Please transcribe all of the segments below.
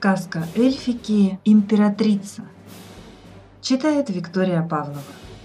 Сказка эльфики «Императрица». Читает Виктория Павлова.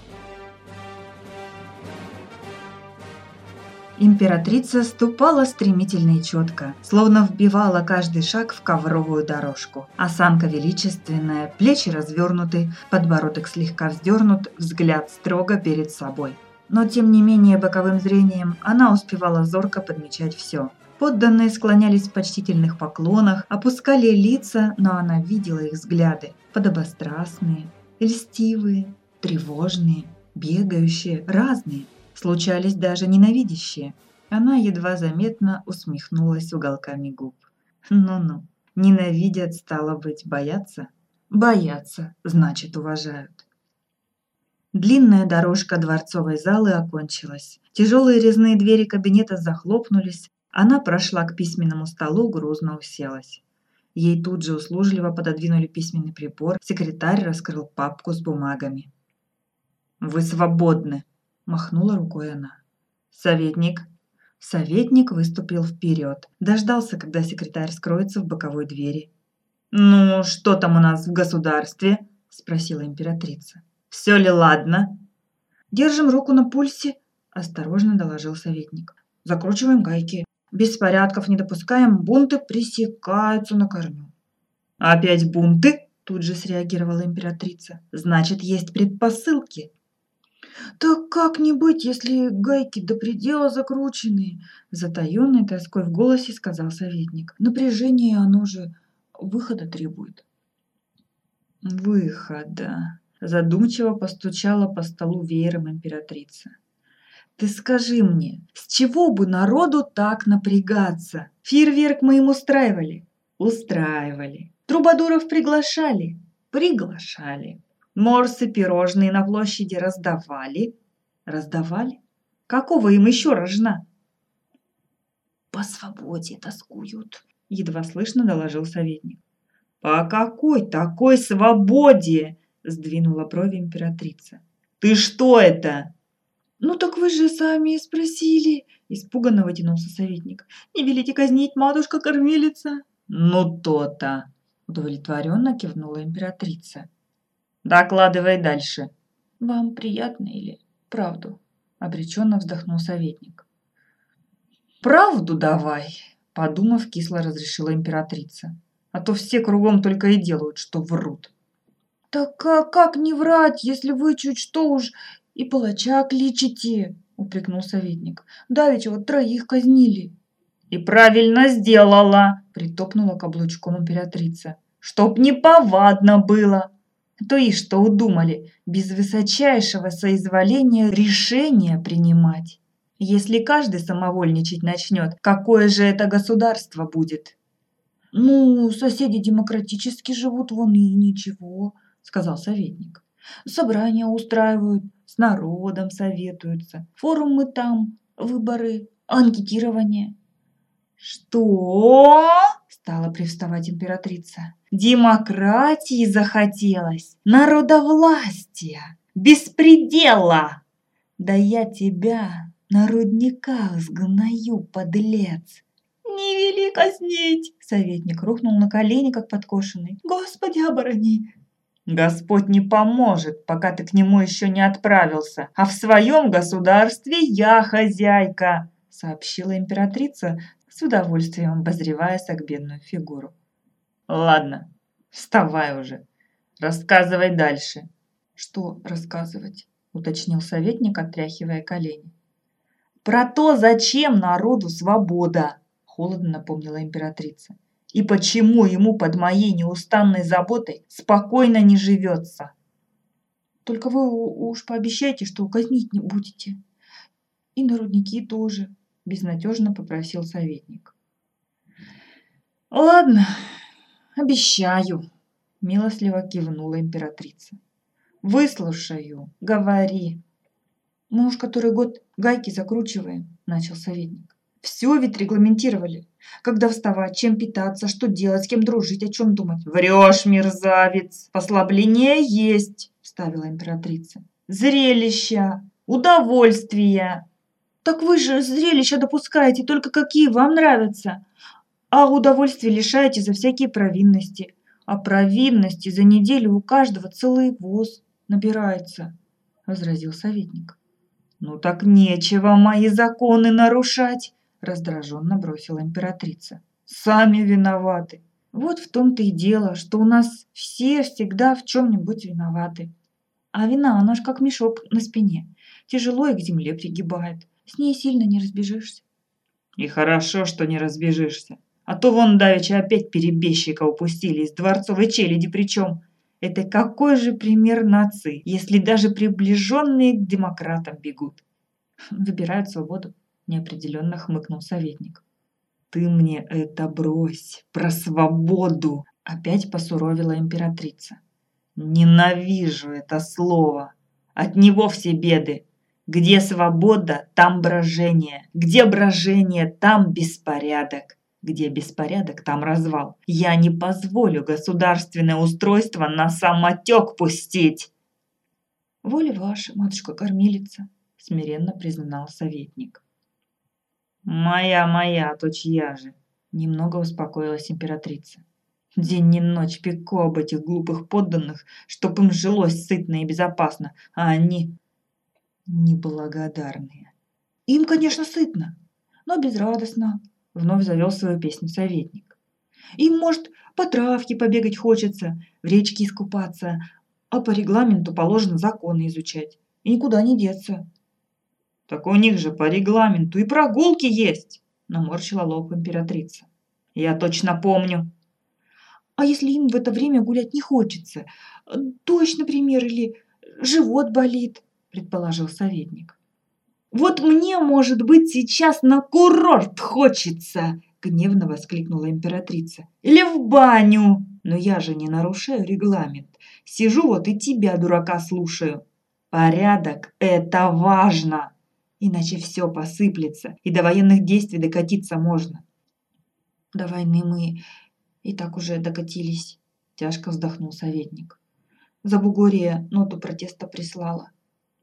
Императрица ступала стремительно и четко, словно вбивала каждый шаг в ковровую дорожку. Осанка величественная, плечи развернуты, подбородок слегка вздернут, взгляд строго перед собой. Но тем не менее боковым зрением она успевала зорко подмечать все. Подданные склонялись в почтительных поклонах, опускали лица, но она видела их взгляды, подобострастные, льстивые, тревожные, бегающие, разные. Случались даже ненавидящие. Она едва заметно усмехнулась уголками губ. Ну-ну, ненавидят, стало быть, боятся? Боятся, значит, уважают. Длинная дорожка дворцовой залы окончилась. Тяжелые резные двери кабинета захлопнулись. Она прошла к письменному столу, грузно уселась. Ей тут же услужливо пододвинули письменный прибор. Секретарь раскрыл папку с бумагами. «Вы свободны!» – махнула рукой она. «Советник!» Советник выступил вперед. Дождался, когда секретарь скроется в боковой двери. «Ну, что там у нас в государстве?» – спросила императрица. «Все ли ладно?» «Держим руку на пульсе», – осторожно доложил советник. «Закручиваем гайки. Беспорядков не допускаем, бунты пресекаются на корню». «Опять бунты?» – тут же среагировала императрица. «Значит, есть предпосылки». «Так как не быть, если гайки до предела закручены?» – затаённой тоской в голосе сказал советник. «Напряжение, оно же выхода требует». «Выхода», – задумчиво постучала по столу веером императрица. «Ты скажи мне, с чего бы народу так напрягаться? Фейерверк мы им устраивали? Устраивали. Трубадуров приглашали? Приглашали. Морсы пирожные на площади раздавали? Раздавали. Какого им еще рожна?» «По свободе тоскуют», – едва слышно доложил советник. «По какой такой свободе?» – сдвинула брови императрица. «Ты что это?» «Ну так вы же сами спросили», – испуганно вытянулся советник. «Не велите казнить, матушка-кормилица?» «Ну то-то», – удовлетворенно кивнула императрица. «Докладывай дальше». «Вам приятно или правду?» – обреченно вздохнул советник. «Правду давай», – подумав, кисло разрешила императрица. «А то все кругом только и делают, что врут». «Так как не врать, если вы чуть что уж и палача кличете?» – упрекнул советник. «Давеча вот 3 казнили». «И правильно сделала», – притопнула каблучком императрица. «Чтоб неповадно было. То и что удумали, без высочайшего соизволения решения принимать. Если каждый самовольничать начнет, какое же это государство будет?» «Ну, соседи демократически живут, вон и ничего», – сказал советник. «Собрания устраивают, с народом советуются, форумы там, выборы, анкетирование». «Что?» – стала привставать императрица. «Демократии захотелось, народовластия, беспредела! Да я тебя на рудниках сгною, подлец!» «Не вели казнить!» – советник рухнул на колени, как подкошенный. «Господи, оборони!» «Господь не поможет, пока ты к нему еще не отправился, а в своем государстве я хозяйка!» – сообщила императрица, с удовольствием обозревая согбенную фигуру. «Ладно, вставай уже, рассказывай дальше». «Что рассказывать?» – уточнил советник, отряхивая колени. «Про то, зачем народу свобода!» – холодно напомнила императрица. «И почему ему под моей неустанной заботой спокойно не живется?» «Только вы уж пообещайте, что казнить не будете. И на рудники тоже», – безнадежно попросил советник. «Ладно, обещаю», – милостливо кивнула императрица. «Выслушаю, говори». «Мы уж который год гайки закручиваем», – начал советник. «Все ведь регламентировали. Когда вставать, чем питаться, что делать, с кем дружить, о чем думать». «Врешь, мерзавец! Послабление есть», – вставила императрица. «Зрелища, удовольствия». «Так вы же зрелища допускаете, только какие вам нравятся. А удовольствия лишаете за всякие провинности. А провинности за неделю у каждого целый воз набирается, возразил советник. Ну так нечего мои законы нарушать, раздраженно бросила императрица. Сами виноваты. Вот в том-то и дело, что у нас все всегда в чем-нибудь виноваты. А вина, она ж как мешок на спине. Тяжело и к земле пригибает. С ней сильно не разбежишься. И хорошо, что не разбежишься. А то вон давеча опять перебежчика упустили из дворцовой челяди причем. Это какой же пример нации, если даже приближенные к демократам бегут? Выбирают свободу, неопределенно хмыкнул советник. Ты мне это брось, про свободу, опять посуровила императрица. Ненавижу это слово. От него все беды. Где свобода, там брожение. Где брожение, там беспорядок. Где беспорядок, там развал. Я не позволю государственное устройство на самотек пустить. Воля ваша, матушка-кормилица, смиренно признал советник. Моя, то чья же? Немного успокоилась императрица. День и ночь пеку об этих глупых подданных, чтоб им жилось сытно и безопасно, а они неблагодарные. Им, конечно, сытно, но безрадостно, вновь завел свою песню советник. Им, может, по травке побегать хочется, в речке искупаться, а по регламенту положено законы изучать, и никуда не деться. Так у них же по регламенту и прогулки есть, наморщила лоб императрица. Я точно помню. А если им в это время гулять не хочется? Дождь, например, или живот болит, предположил советник. Вот мне, может быть, сейчас на курорт хочется, гневно воскликнула императрица. Или в баню. Но я же не нарушаю регламент. Сижу вот и тебя, дурака, слушаю. Порядок – это важно. Иначе все посыплется, и до военных действий докатиться можно. До войны мы и так уже докатились, тяжко вздохнул советник. Забугорье ноту протеста прислала.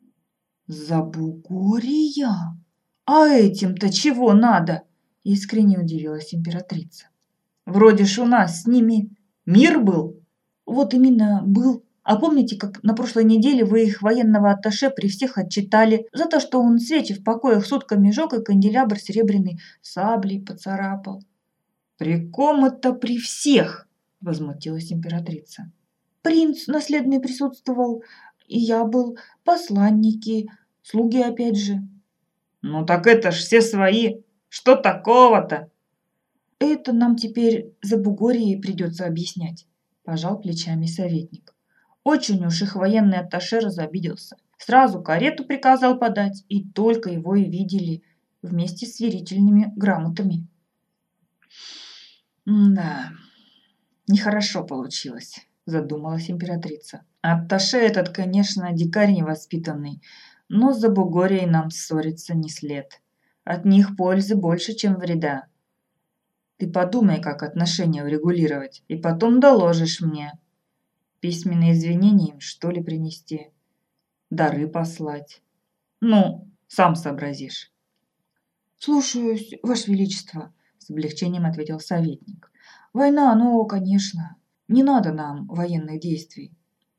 Забугорье? А этим-то чего надо? Искренне удивилась императрица. Вроде ж у нас с ними мир был. Вот именно был. А помните, как на прошлой неделе вы их военного атташе при всех отчитали за то, что он свечи в покоях сутками жег и канделябр серебряный саблей поцарапал? При ком это при всех? Возмутилась императрица. Принц наследный присутствовал, и я был, посланники, слуги опять же. Ну так это ж все свои. Что такого-то? Это нам теперь за Бугорье придется объяснять, пожал плечами советник. Очень уж их военный атташе разобиделся. Сразу карету приказал подать, и только его и видели вместе с верительными грамотами. Да, нехорошо получилось, задумалась императрица. Атташе этот, конечно, дикарь невоспитанный, но за Бугорьей нам ссориться не след. От них пользы больше, чем вреда. Ты подумай, как отношения урегулировать, и потом доложишь мне. Письменные извинения им, что ли, принести? Дары послать? Ну, сам сообразишь. Слушаюсь, Ваше Величество, с облегчением ответил советник. Война, ну, конечно, не надо нам военных действий.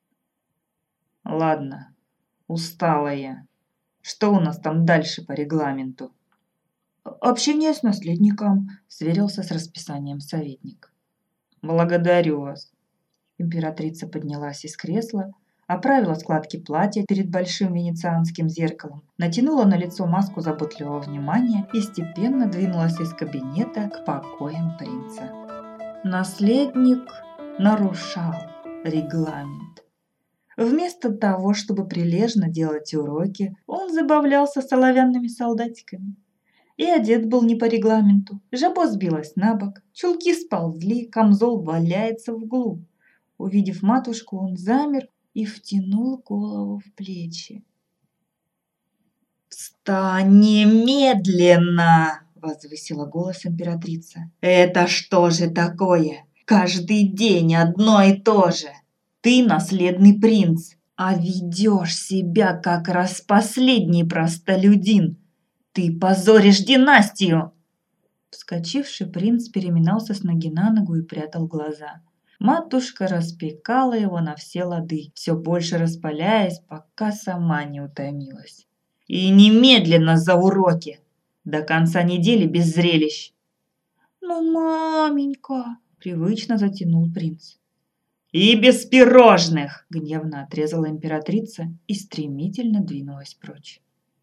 Ладно, устала я. Что у нас там дальше по регламенту? Общение с наследником, сверился с расписанием советник. Благодарю вас. Императрица поднялась из кресла, оправила складки платья перед большим венецианским зеркалом, натянула на лицо маску заботливого внимания и степенно двинулась из кабинета к покоям принца. Наследник нарушал регламент. Вместо того, чтобы прилежно делать уроки, он забавлялся с оловянными солдатиками. И одет был не по регламенту. Жабо сбилась на бок, чулки сползли, камзол валяется в углу. Увидев матушку, он замер и втянул голову в плечи. «Встань немедленно!» – возвысила голос императрица. «Это что же такое? Каждый день одно и то же. Ты наследный принц, а ведешь себя как распоследний простолюдин. Ты позоришь династию!» Вскочивший принц переминался с ноги на ногу и прятал глаза. Матушка распекала его на все лады, все больше распаляясь, пока сама не утомилась. «И немедленно за уроки! До конца недели без зрелищ!» «Ну, маменька!» – привычно затянул принц. «И без пирожных!» – гневно отрезала императрица и стремительно двинулась прочь.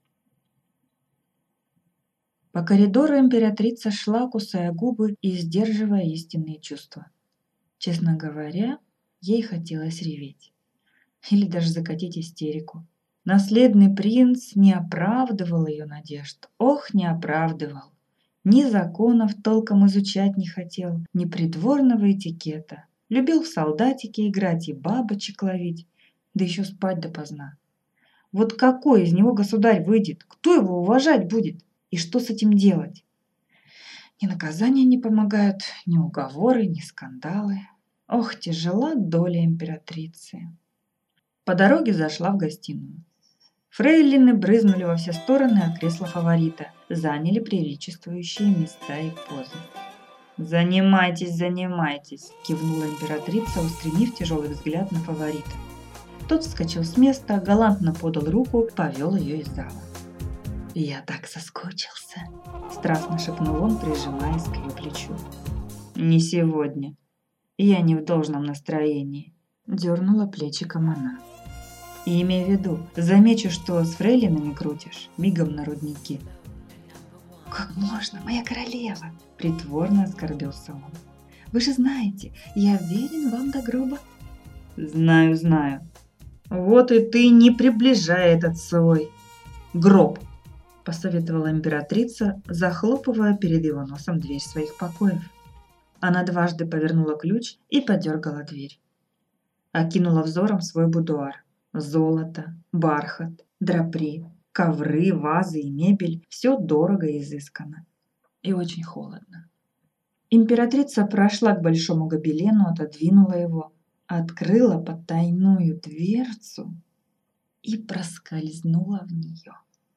По коридору императрица шла, кусая губы и сдерживая истинные чувства. Честно говоря, ей хотелось реветь. Или даже закатить истерику. Наследный принц не оправдывал ее надежд. Ох, не оправдывал. Ни законов толком изучать не хотел, ни придворного этикета. Любил в солдатике играть и бабочек ловить, да еще спать допоздна. Вот какой из него государь выйдет? Кто его уважать будет? И что с этим делать? Ни наказания не помогают, ни уговоры, ни скандалы. Ох, тяжела доля императрицы. По дороге зашла в гостиную. Фрейлины брызнули во все стороны, а кресла фаворита заняли приличествующие места и позы. «Занимайтесь, занимайтесь!» – кивнула императрица, устремив тяжелый взгляд на фаворита. Тот вскочил с места, галантно подал руку, повел ее из зала. «Я так соскучился!» – страстно шепнул он, прижимаясь к ее плечу. «Не сегодня. Я не в должном настроении», – дернула плечиком она. «И имей в виду, замечу, что с фрейлинами крутишь, мигом на рудники». «Как можно, моя королева?» – притворно оскорбился он. «Вы же знаете, я верен вам до гроба». «Знаю, знаю. Вот и ты не приближай этот свой гроб», – посоветовала императрица, захлопывая перед его носом дверь своих покоев. Она дважды повернула ключ и подергала дверь. Окинула взором свой будуар. Золото, бархат, драпри, ковры, вазы и мебель – все дорого и изысканно. И очень холодно. Императрица прошла к большому гобелену, отодвинула его, открыла потайную дверцу и проскользнула в нее.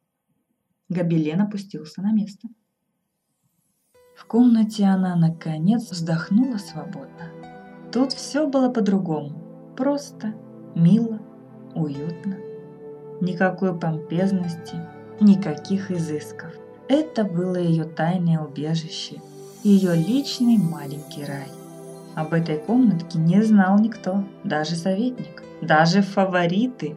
Гобелен опустился на место. В комнате она, наконец, вздохнула свободно. Тут все было по-другому. Просто, мило, уютно. Никакой помпезности, никаких изысков. Это было ее тайное убежище, ее личный маленький рай. Об этой комнатке не знал никто, даже советник, даже фавориты.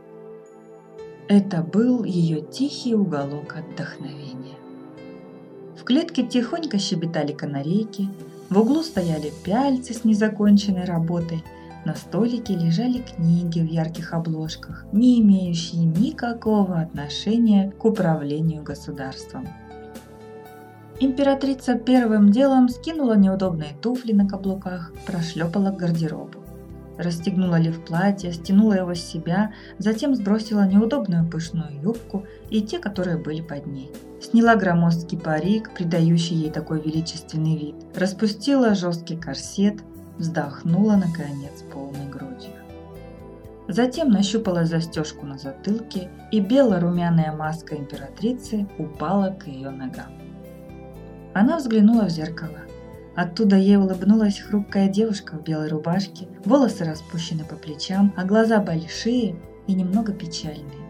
Это был ее тихий уголок отдохновения. В клетке тихонько щебетали канарейки, в углу стояли пяльцы с незаконченной работой, на столике лежали книги в ярких обложках, не имеющие никакого отношения к управлению государством. Императрица первым делом скинула неудобные туфли на каблуках, прошлепала к гардеробу. Расстегнула лиф платья, стянула его с себя, затем сбросила неудобную пышную юбку и те, которые были под ней. Сняла громоздкий парик, придающий ей такой величественный вид, распустила жесткий корсет, вздохнула, наконец, полной грудью. Затем нащупала застежку на затылке, и бело-румяная маска императрицы упала к ее ногам. Она взглянула в зеркало. Оттуда ей улыбнулась хрупкая девушка в белой рубашке, волосы распущены по плечам, а глаза большие и немного печальные.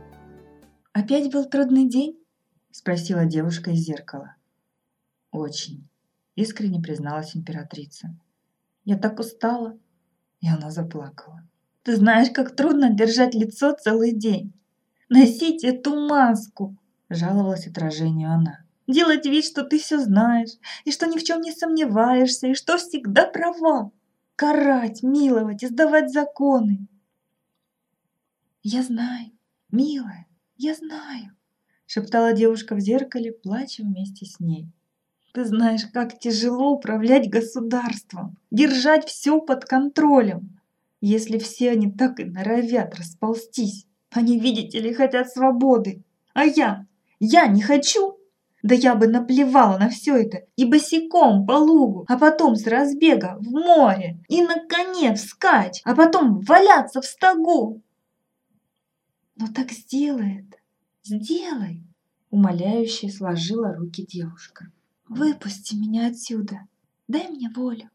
«Опять был трудный день?» – спросила девушка из зеркала. «Очень», – искренне призналась императрица. «Я так устала». И она заплакала. «Ты знаешь, как трудно держать лицо целый день. Носить эту маску!» – жаловалась отражению она. «Делать вид, что ты все знаешь, и что ни в чем не сомневаешься, и что всегда права. Карать, миловать, издавать законы». «Я знаю, милая, я знаю», – шептала девушка в зеркале, плача вместе с ней. «Ты знаешь, как тяжело управлять государством, держать все под контролем, если все они так и норовят расползтись. Они, видите ли, хотят свободы, а я не хочу. Да я бы наплевала на все это и босиком по лугу, а потом с разбега в море, и на коне вскачь, а потом валяться в стогу». «Ну так сделай это, сделай», – умоляюще сложила руки девушка. Выпусти меня отсюда, дай мне волю.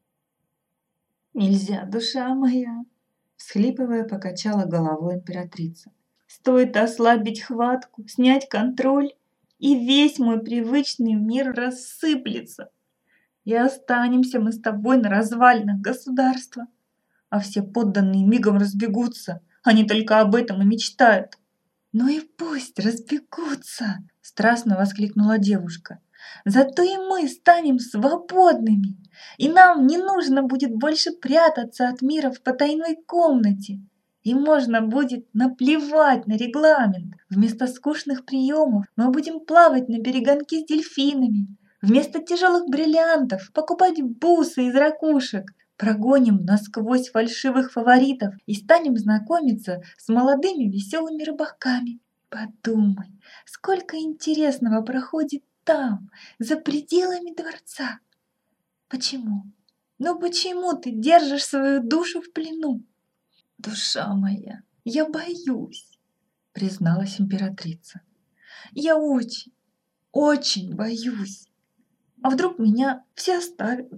Нельзя, душа моя, всхлипывая, покачала головой императрица. Стоит ослабить хватку, снять контроль, и весь мой привычный мир рассыплется. И останемся мы с тобой на развалинах государства, а все подданные мигом разбегутся, они только об этом и мечтают. Ну и пусть разбегутся, страстно воскликнула девушка. Зато и мы станем свободными, и нам не нужно будет больше прятаться от мира в потайной комнате. И можно будет наплевать на регламент. Вместо скучных приемов мы будем плавать на перегонки с дельфинами. Вместо тяжелых бриллиантов покупать бусы из ракушек. Прогоним насквозь фальшивых фаворитов и станем знакомиться с молодыми веселыми рыбаками. Подумай, сколько интересного проходит там, за пределами дворца. Почему? Ну почему ты держишь свою душу в плену? Душа моя, я боюсь, призналась императрица. Я очень, очень боюсь. А вдруг меня все оставят?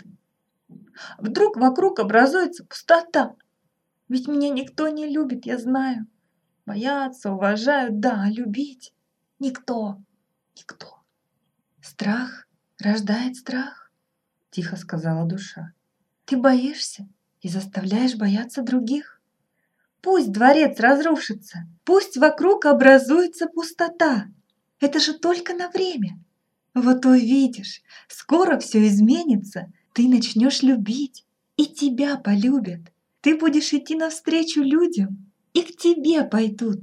Вдруг вокруг образуется пустота? Ведь меня никто не любит, я знаю. Боятся, уважают, да, а любить никто, никто. Страх рождает страх, тихо сказала душа. Ты боишься и заставляешь бояться других. Пусть дворец разрушится, пусть вокруг образуется пустота. Это же только на время. Вот увидишь, скоро все изменится, ты начнешь любить, и тебя полюбят. Ты будешь идти навстречу людям, и к тебе пойдут.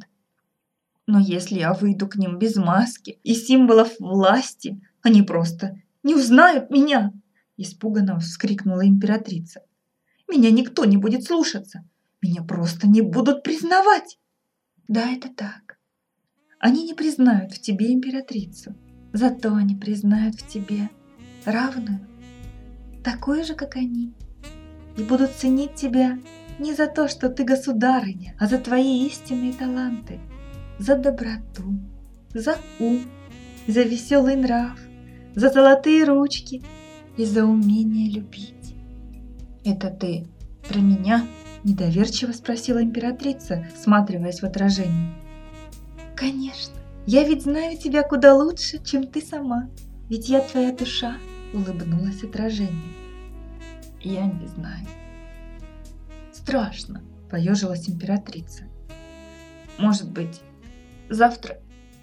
Но если я выйду к ним без маски и символов власти, они просто не узнают меня, испуганно вскрикнула императрица. Меня никто не будет слушаться, меня просто не будут признавать. Да, это так. Они не признают в тебе императрицу, зато они признают в тебе равную, такую же, как они, и будут ценить тебя не за то, что ты государыня, а за твои истинные таланты, за доброту, за ум, за веселый нрав, за золотые ручки и за умение любить. Это ты про меня? Недоверчиво спросила императрица, всматриваясь в отражение. Конечно, я ведь знаю тебя куда лучше, чем ты сама, ведь я твоя душа, улыбнулось отражение. Я не знаю. Страшно, поежилась императрица. Может быть, завтра?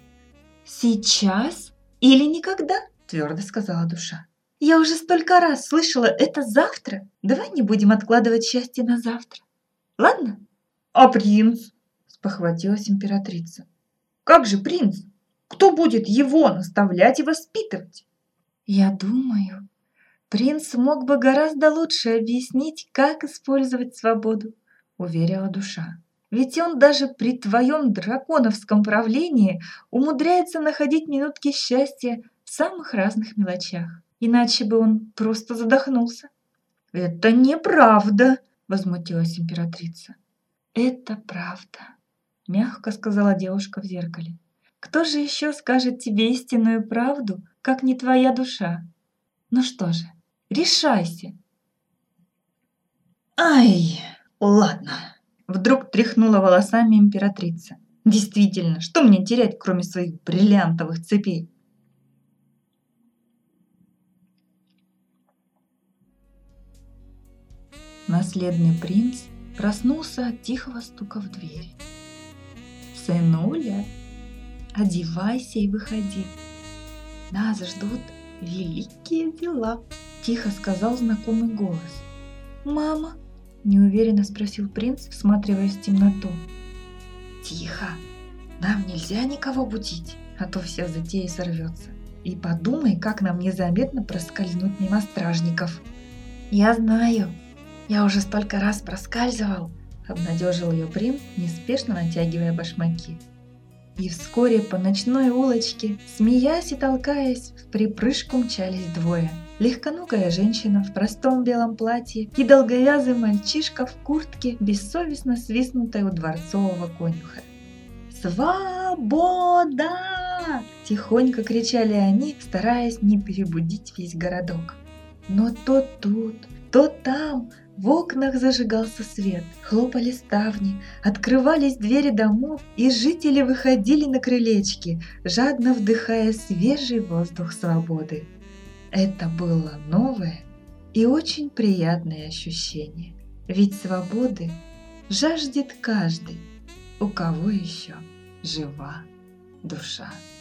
Сейчас или никогда? Твердо сказала душа. Я уже столько раз слышала это завтра. Давай не будем откладывать счастье на завтра. Ладно? А принц? Спохватилась императрица. Как же принц? Кто будет его наставлять и воспитывать? Я думаю, принц мог бы гораздо лучше объяснить, как использовать свободу, уверила душа. Ведь он даже при твоем драконовском правлении умудряется находить минутки счастья в самых разных мелочах. Иначе бы он просто задохнулся. «Это неправда!» – возмутилась императрица. «Это правда», – мягко сказала девушка в зеркале. «Кто же еще скажет тебе истинную правду, как не твоя душа? Ну что же, решайся!» «Ай, ладно!» – вдруг тряхнула волосами императрица. «Действительно, что мне терять, кроме своих бриллиантовых цепей?» Наследный принц проснулся от тихого стука в дверь. «Сынуля, одевайся и выходи. Нас ждут великие дела», – тихо сказал знакомый голос. «Мама?» – неуверенно спросил принц, всматриваясь в темноту. «Тихо, нам нельзя никого будить, а то вся затея сорвется. И подумай, как нам незаметно проскользнуть мимо стражников». «Я знаю. Я уже столько раз проскальзывал», – обнадежил ее принц, неспешно натягивая башмаки. И вскоре по ночной улочке, смеясь и толкаясь, в припрыжку мчались двое. Легконогая женщина в простом белом платье и долговязый мальчишка в куртке, бессовестно свистнутой у дворцового конюха. «Свобода!» война!» – тихонько кричали они, стараясь не перебудить весь городок. Но то тут, то там в окнах зажигался свет, хлопали ставни, открывались двери домов, и жители выходили на крылечки, жадно вдыхая свежий воздух свободы. Это было новое и очень приятное ощущение, ведь свободы жаждет каждый, у кого еще жива душа.